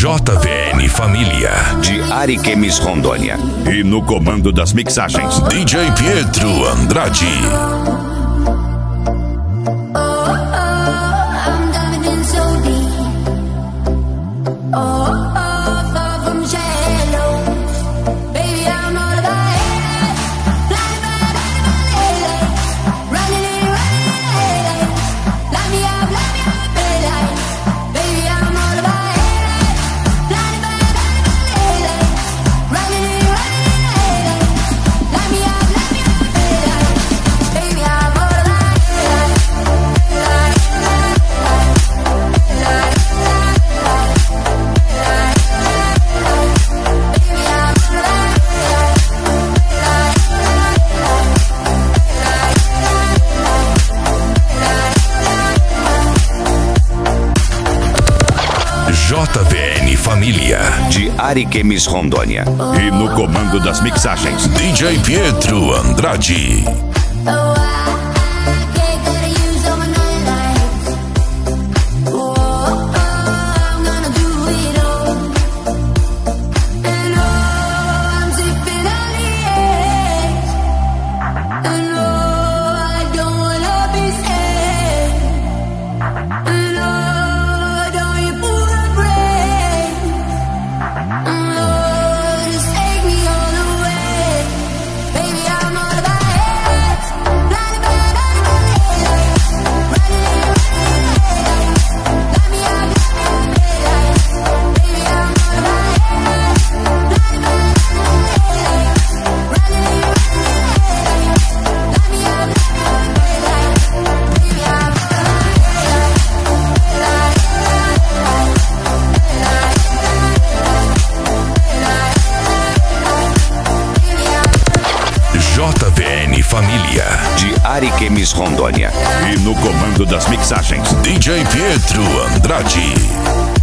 JVN Família, de Ariquemes, Rondônia. E no comando das mixagens, DJ Pietro Andrade. JVN Família, de Ariquemes, Rondônia. E no comando das mixagens, DJ Pietro Andrade. JVN Família, de Ariquemes, Rondônia. E no comando das mixagens, DJ Pietro Andrade.